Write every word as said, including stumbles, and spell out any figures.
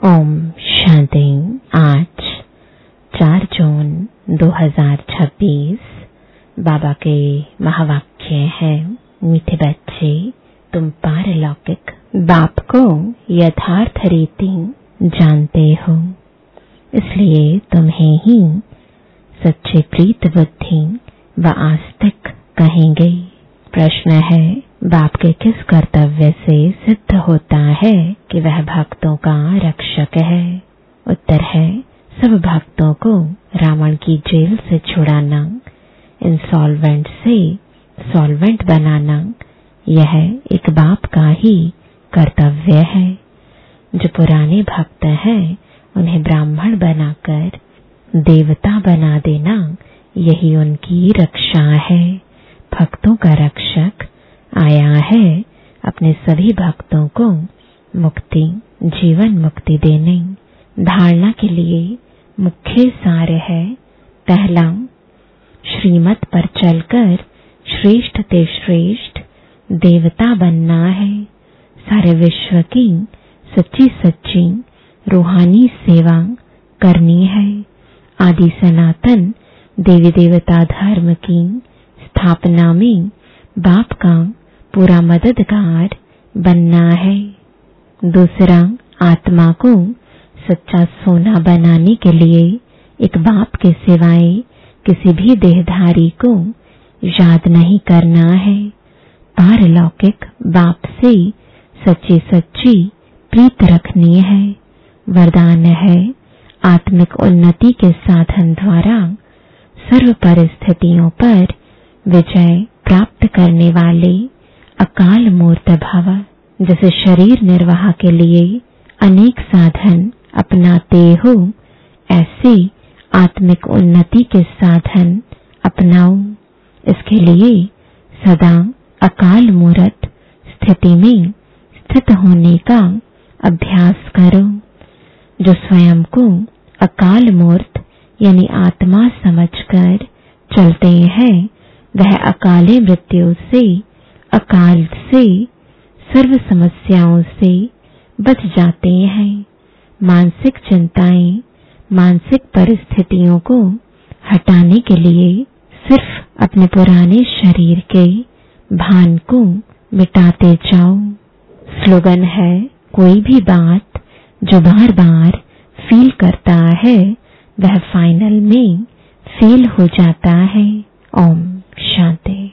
ओम शांति। आज चार जून दो हज़ार छब्बीस बाबा के महावाक्य हैं, मीठे बच्चे तुम पारलौकिक बाप को यथार्थ रीति जानते हो, इसलिए तुम्हें ही सच्चे प्रीत बुद्धि व आस्तिक कहेंगे। प्रश्न है, बाप के किस कर्तव्य से सिद्ध होता है कि वह भक्तों का रक्षक है? उत्तर है, सब भक्तों को रावण की जेल से छुड़ाना, इंसॉल्वेंट से सॉल्वेंट बनाना, यह एक बाप का ही कर्तव्य है। जो पुराने भक्त हैं उन्हें ब्राह्मण बनाकर देवता बना देना, यही उनकी रक्षा है। भक्तों का रक्षक आया है अपने सभी भक्तों को मुक्ति, जीवन मुक्ति देने। धारणा के लिए मुख्य सार है, पहला, श्रीमत पर चलकर श्रेष्ठ ते श्रेष्ठ देवता बनना है। सारे विश्व की सच्ची सच्ची रूहानी सेवा करनी है। आदि सनातन देवी देवता धर्म की स्थापना में बाप का पूरा मददगार बनना है। दूसरा, आत्मा को सच्चा सोना बनाने के लिए एक बाप के सिवाय किसी भी देहधारी को याद नहीं करना है। पारलौकिक बाप से सच्ची सच्ची प्रीत रखनी है। वरदान है, आत्मिक उन्नति के साधन द्वारा सर्व परिस्थितियों पर विजय प्राप्त करने वाले अकाल मूर्त भव। जैसे शरीर निर्वाह के लिए अनेक साधन अपनाते हो, ऐसे आत्मिक उन्नति के साधन अपनाओ। इसके लिए सदा अकाल मूर्त स्थिति में स्थित होने का अभ्यास करो। जो स्वयं को अकाल मूर्त यानी आत्मा समझकर चलते हैं, वह अकाले मृत्यु से, अकाल से, सर्व समस्याओं से बच जाते हैं। मानसिक चिंताएं, मानसिक परिस्थितियों को हटाने के लिए सिर्फ अपने पुराने शरीर के भान को मिटाते जाओ। स्लोगन है, कोई भी बात जो बार बार फील करता है वह फाइनल में फेल हो जाता है। ओम शांति।